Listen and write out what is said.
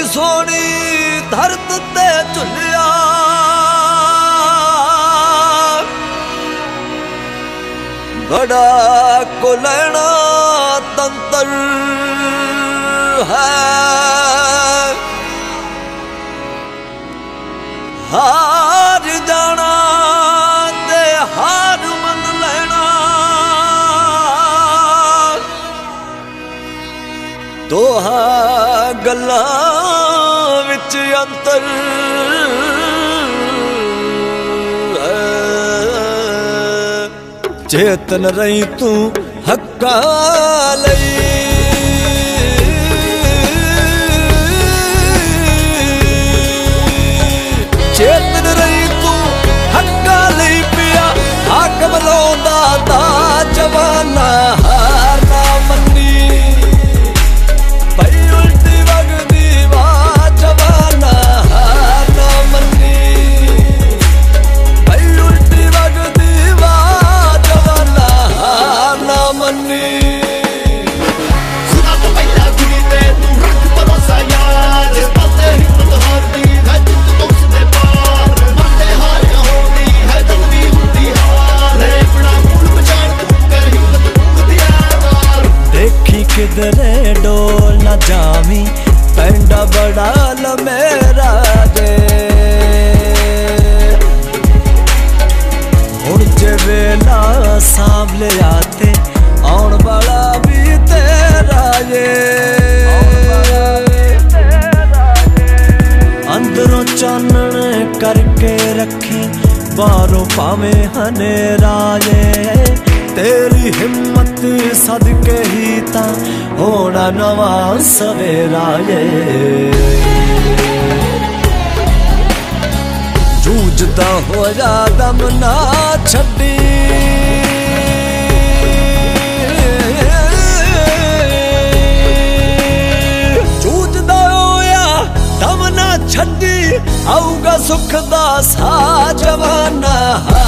सोनी धरत ते झुलिया बड़ा को लेना तंत्र है हार जाना ते हार मन लेना दोहा गल्लां विच अंतर चेतन रही तू हक्का लई चेतन रही तू हक्का लई पिया हाकम लाउंदा दा जवाना हार ना मन्नी पई उल्टी वगदी वाह जवाना हार ना मन्नी पई उल्टी वगदी खुदा तो पहला गुरी ते तू रख भरोसा यार जिस पासे हिम्मत हारदी है जित तो उसदे पार माते हार होंदी है जद भी हुंदी हार है अपना मूल पहचान तू कर हिम्मत मुक्तियार देखी किधरे डोल न जावी पेंडा बड़ा ल मेरा दे हुण जे वेला सांभले आते आउण वाला भी तेरा ये अंदरों चानण करके रखी बाहरों पावे हनेरा ये तेरी हिम्मत सदके ही ता होना नवा सवेरा ये जूझदा होया दम ना छड्डी छड्डी आऊगा सुख दा सा जवाना।